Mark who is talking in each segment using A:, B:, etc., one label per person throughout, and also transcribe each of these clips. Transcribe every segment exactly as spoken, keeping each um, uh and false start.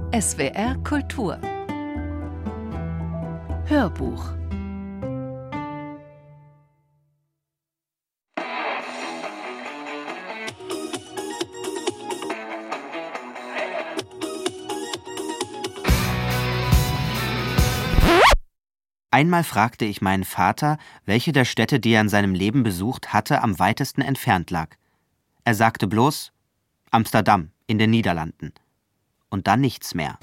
A: S W R Kultur Hörbuch.
B: Einmal fragte ich meinen Vater, welche der Städte, die er in seinem Leben besucht hatte, am weitesten entfernt lag. Er sagte bloß Amsterdam in den Niederlanden. Und dann nichts mehr.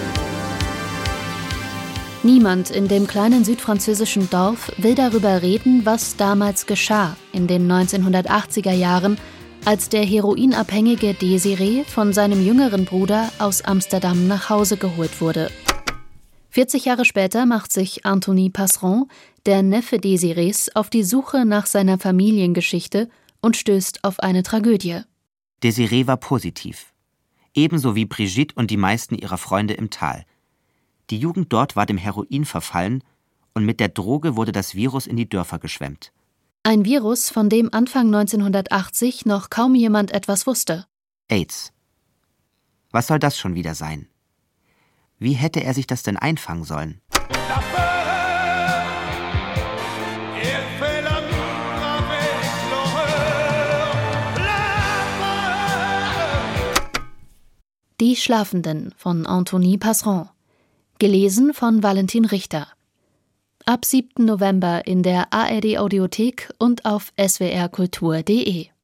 C: Niemand in dem kleinen südfranzösischen Dorf will darüber reden, was damals geschah in den neunzehnhundertachtziger Jahren, als der heroinabhängige Désiré von seinem jüngeren Bruder aus Amsterdam nach Hause geholt wurde. vierzig Jahre später macht sich Anthony Passeron, der Neffe Désirés, auf die Suche nach seiner Familiengeschichte und stößt auf eine Tragödie.
B: Désiré war positiv. Ebenso wie Brigitte und die meisten ihrer Freunde im Tal. Die Jugend dort war dem Heroin verfallen und mit der Droge wurde das Virus in die Dörfer geschwemmt.
C: Ein Virus, von dem Anfang neunzehnhundertachtzig noch kaum jemand etwas wusste.
B: AIDS. Was soll das schon wieder sein? Wie hätte er sich das denn einfangen sollen?
C: Die Schlafenden von Anthony Passeron. Gelesen von Valentin Richter. Ab siebten November in der A R D Audiothek und auf s w r kultur punkt d e.